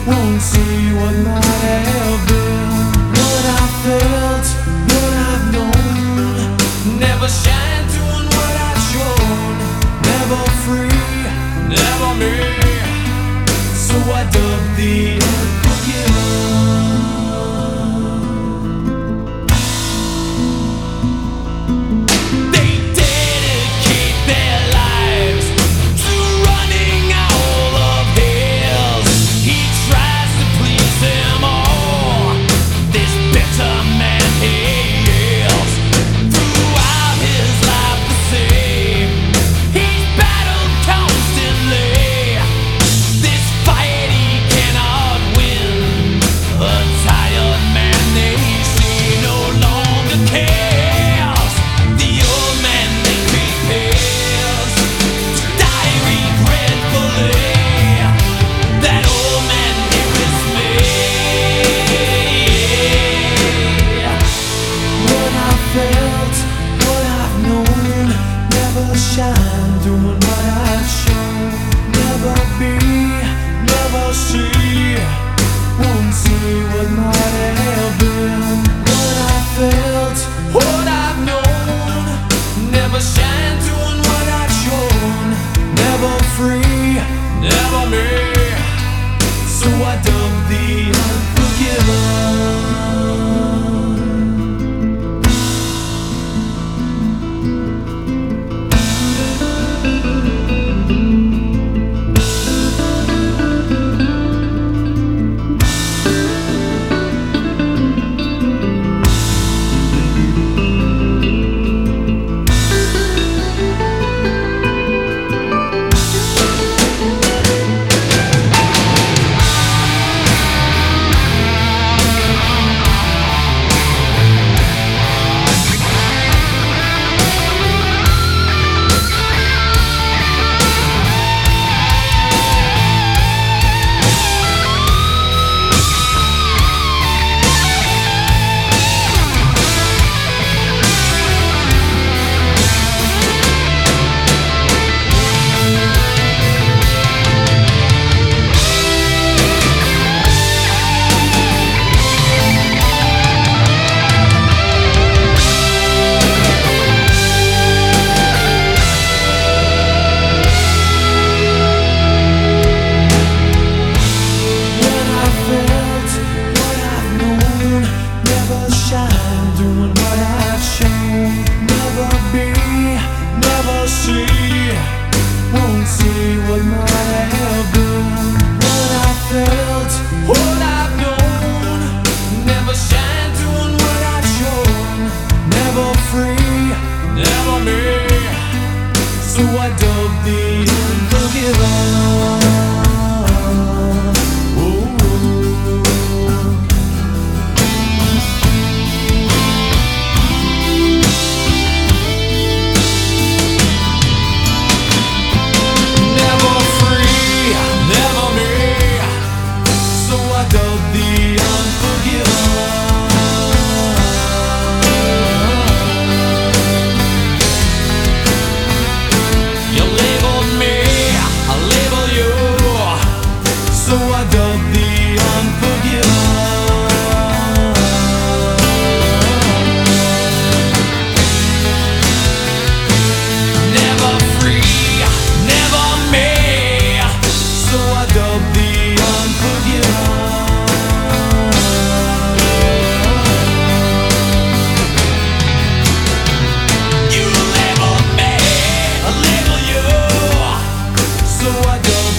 won't see what might have been. What I felt, what I've known, never shine doing what I've shown. Never free, never me. So I dug the unforgiven. Shine, doing what I've shown. Never be, never see. Won't see what might have been. What I felt, what I've known. Never shine, doing what I've shown. Never free, never me. So I dug the unforgiven. Won't see what might have been. What I felt, what I've known. Never shine doing what I've shown. Never free, never me. So I dug the unforgiven. I don't